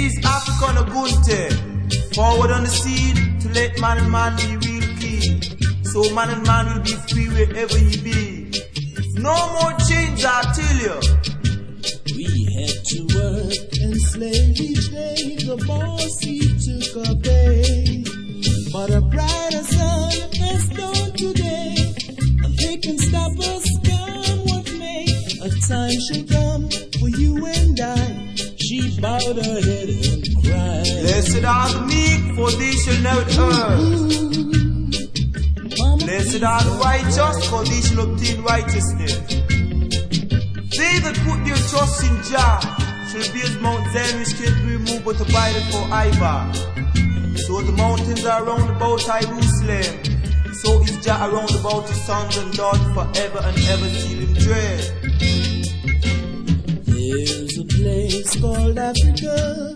is African Ubuntu, forward on the seed to let man and man be real key. So man and man will be free wherever you be. No more chains, I tell you. We had to work and slave each day. The boss he took our pay, but a brighter sun has dawned today. They can stop us, come what may. A time shall come for you and I. She bowed her head and cried. Blessed are the meek, for they shall inherit earth. Blessed are the righteous, for they shall obtain righteousness. They that put their trust in Jah shall be as Mount Zion, which can't be removed but abideth forever. So the mountains are round about Jerusalem, so is Jah around about his sons and daughters forever and ever till him dread. There's a place called Africa.